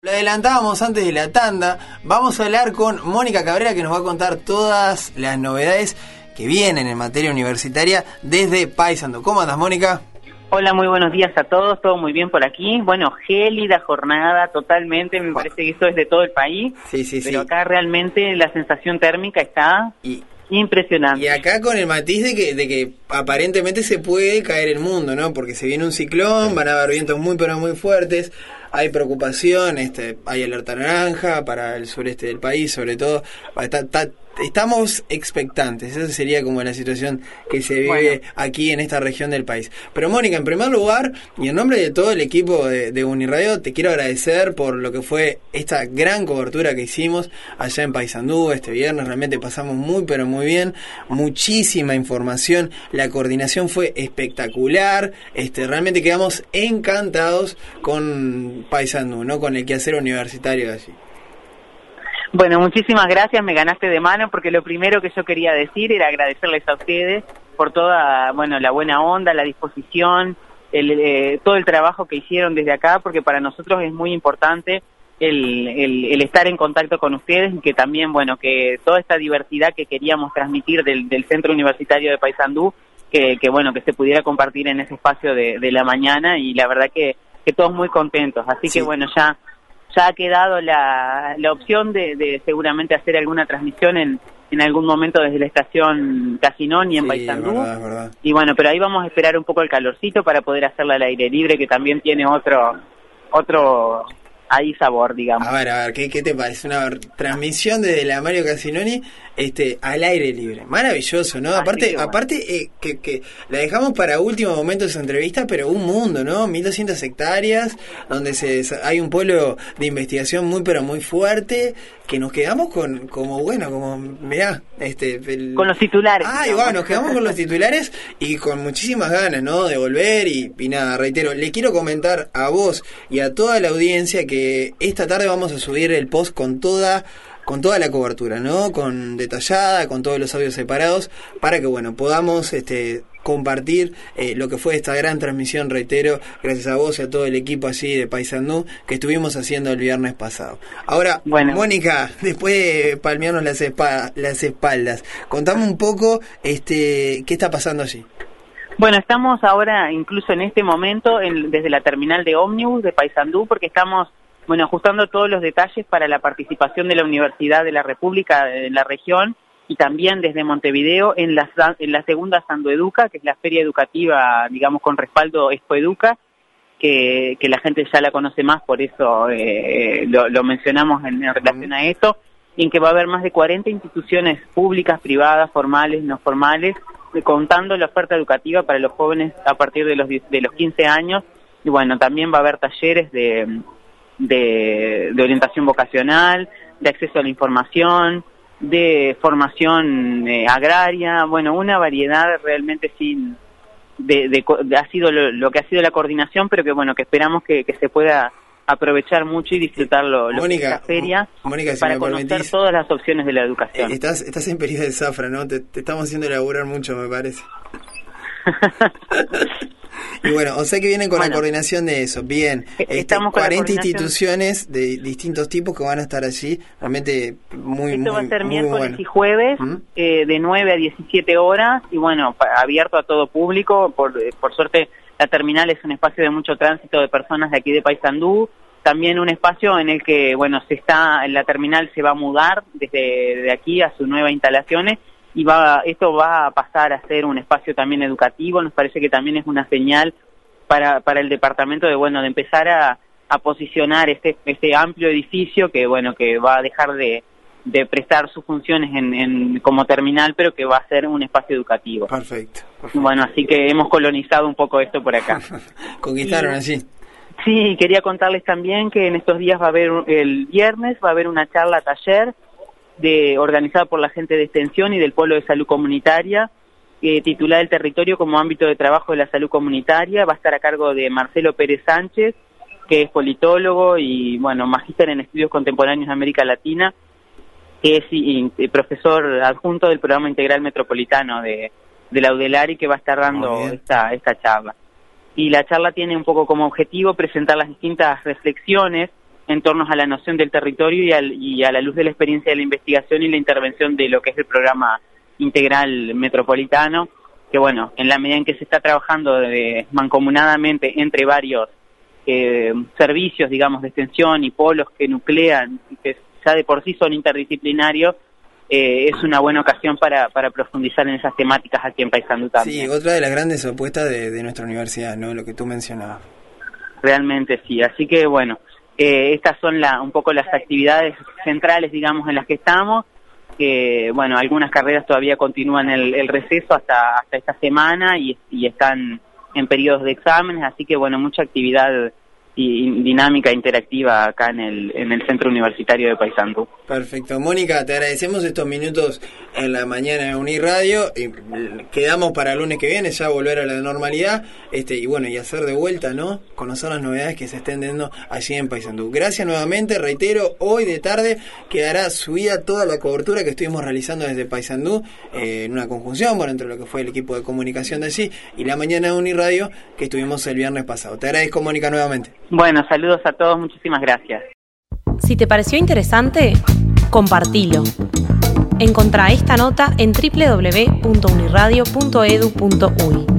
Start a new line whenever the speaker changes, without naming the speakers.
Lo adelantábamos antes de la tanda. Vamos a hablar con Mónica Cabrera, que nos va a contar todas las novedades que vienen en materia universitaria desde Paysandú. ¿Cómo andas, Mónica?
Hola, muy buenos días a todos, todo muy bien por aquí. Bueno, gélida jornada totalmente, me parece que esto es de todo el país.
Sí.
Pero acá realmente la sensación térmica está impresionante.
Y acá con el matiz de que aparentemente se puede caer el mundo, ¿no? Porque se viene un ciclón, van a haber vientos muy pero muy fuertes. Hay preocupación, hay alerta naranja para el sureste del país, sobre todo. Estamos expectantes, esa sería como la situación que se vive aquí en esta región del país. Pero Mónica, en primer lugar, y en nombre de todo el equipo de Uniradio, te quiero agradecer por lo que fue esta gran cobertura que hicimos allá en Paysandú este viernes. Realmente pasamos muy pero muy bien, muchísima información, la coordinación fue espectacular, realmente quedamos encantados con Paysandú, ¿no? Con el quehacer universitario de allí.
Bueno, muchísimas gracias, me ganaste de mano, porque lo primero que yo quería decir era agradecerles a ustedes por toda, la buena onda, la disposición, todo el trabajo que hicieron desde acá, porque para nosotros es muy importante el estar en contacto con ustedes y que también, que toda esta diversidad que queríamos transmitir del Centro Universitario de Paysandú, que se pudiera compartir en ese espacio de la mañana, y la verdad que todos muy contentos, así sí. Que ya ha quedado la opción de seguramente hacer alguna transmisión en algún momento desde la estación Casinoni en Paysandú.
Verdad.
Y pero ahí vamos a esperar un poco el calorcito para poder hacerla al aire libre, que también tiene otro ahí sabor, digamos.
A ver, ¿qué te parece? Una transmisión desde la Mario Casinoni al aire libre. Maravilloso, ¿no? Aparte que la dejamos para último momento de esa entrevista, pero un mundo, ¿no? 1200 hectáreas, donde hay un polo de investigación muy pero muy fuerte, que nos quedamos mirá,
con los titulares.
Nos quedamos con los titulares y con muchísimas ganas, ¿no? De volver y nada, reitero, le quiero comentar a vos y a toda la audiencia que esta tarde vamos a subir el post con toda la cobertura, ¿no? Con detallada, con todos los audios separados, para que, podamos compartir lo que fue esta gran transmisión, reitero, gracias a vos y a todo el equipo allí de Paysandú que estuvimos haciendo el viernes pasado. Ahora, Mónica, después de palmearnos las espaldas, contame un poco qué está pasando allí.
Bueno, estamos ahora, incluso en este momento, desde la terminal de ómnibus de Paysandú, porque estamos ajustando todos los detalles para la participación de la Universidad de la República en la región, y también desde Montevideo en la segunda Sandueduca, que es la feria educativa, digamos, con respaldo Expoeduca, que la gente ya la conoce más, por eso lo mencionamos en relación a esto, y en que va a haber más de 40 instituciones públicas, privadas, formales, no formales, contando la oferta educativa para los jóvenes a partir de los 15 años, y también va a haber talleres de orientación vocacional, de acceso a la información, de formación agraria, una variedad realmente ha sido lo que ha sido la coordinación, pero que esperamos que se pueda aprovechar mucho y disfrutarlo
Mónica,
la feria,
Mónica, si
para
me
conocer
permitís,
todas las opciones de la educación.
Estás en periodo de zafra, ¿no? Te estamos haciendo elaborar mucho, me parece. Y o sea que vienen con la coordinación de eso. Bien,
estamos con
40 instituciones de distintos tipos que van a estar allí, realmente
Esto va a ser miércoles y jueves, de 9 a 17 horas, y abierto a todo público. Por suerte, la terminal es un espacio de mucho tránsito de personas de aquí de Paysandú, también un espacio en el que, la terminal se va a mudar desde aquí a sus nuevas instalaciones, y esto va a pasar a ser un espacio también educativo. Nos parece que también es una señal para el departamento de empezar a posicionar este amplio edificio que va a dejar de prestar sus funciones como terminal, pero que va a ser un espacio educativo.
Perfecto.
Así que hemos colonizado un poco esto por acá.
Conquistaron allí.
Sí, quería contarles también que en estos días el viernes va a haber una charla taller organizada por la gente de Extensión y del Polo de Salud Comunitaria, titulada El territorio como ámbito de trabajo de la salud comunitaria. Va a estar a cargo de Marcelo Pérez Sánchez, que es politólogo y magíster en estudios contemporáneos de América Latina, que es profesor adjunto del programa integral metropolitano de la UDELAR, y que va a estar dando esta charla. Y la charla tiene un poco como objetivo presentar las distintas reflexiones en torno a la noción del territorio y a la luz de la experiencia de la investigación y la intervención de lo que es el programa integral metropolitano, que bueno, en la medida en que se está trabajando mancomunadamente entre varios servicios, digamos, de extensión y polos que nuclean, que ya de por sí son interdisciplinarios, es una buena ocasión para profundizar en esas temáticas aquí en Paysandú también.
Sí, otra de las grandes apuestas de nuestra universidad, ¿no? Lo que tú mencionabas.
Realmente sí, así que bueno, estas son un poco las actividades centrales, digamos, en las que estamos, que bueno, algunas carreras todavía continúan el receso hasta esta semana y están en periodos de exámenes, así que bueno, mucha actividad y dinámica interactiva acá en el Centro Universitario de Paysandú.
Perfecto. Mónica, te agradecemos estos minutos en la mañana de Uniradio y quedamos para el lunes que viene ya volver a la normalidad y bueno, y hacer de vuelta, ¿no? Conocer las novedades que se estén dando allí en Paysandú. Gracias nuevamente, reitero, hoy de tarde quedará subida toda la cobertura que estuvimos realizando desde Paysandú en una conjunción, bueno, entre lo que fue el equipo de comunicación de allí y la mañana de Uniradio que estuvimos el viernes pasado. Te agradezco, Mónica, nuevamente.
Bueno, saludos a todos, muchísimas gracias.
Si te pareció interesante, compartilo. Encontrá esta nota en www.uniradio.edu.uy.